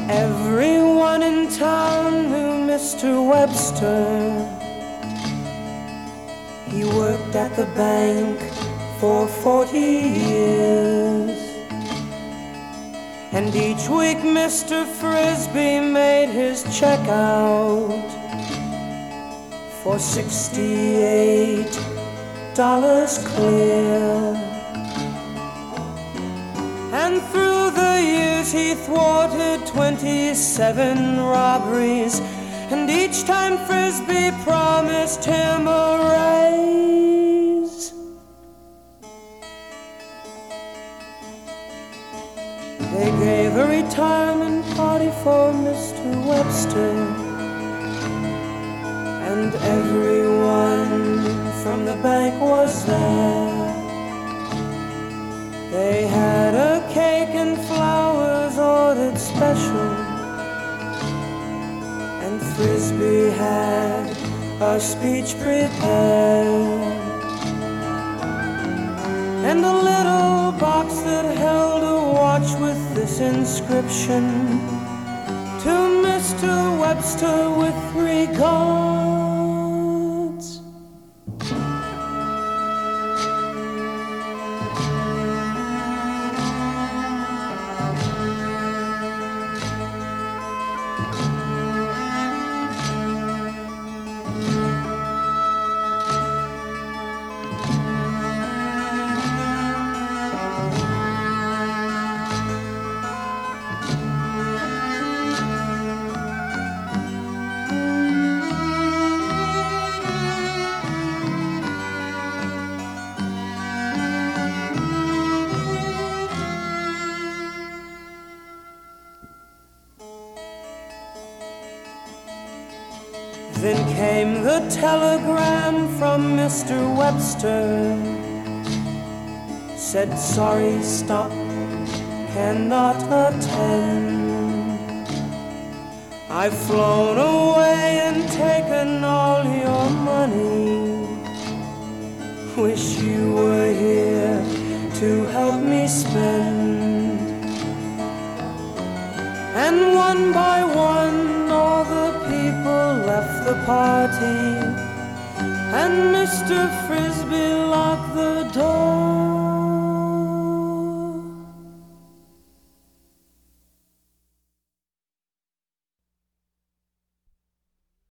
Everyone in town knew Mr. Webster. He worked at the bank for 40 years. And each week Mr. Frisbee made his check out for $68 clear. And through the years he thwarted 27 robberies, and each time Frisbee promised him a raise. They gave a retirement party for Mr. Webster, and everyone from the bank was there. They had a cake and flowers ordered special, and Frisbee had a speech prepared, and a little box that held a watch with this inscription: to Mr. Webster with regards. Then came the telegram from Mr. Webster. Said, sorry, stop, cannot attend. I've flown away and taken all your money. Wish you were here to help me spend. And one by one all the people left the party, and Mr. Frisbee locked the door.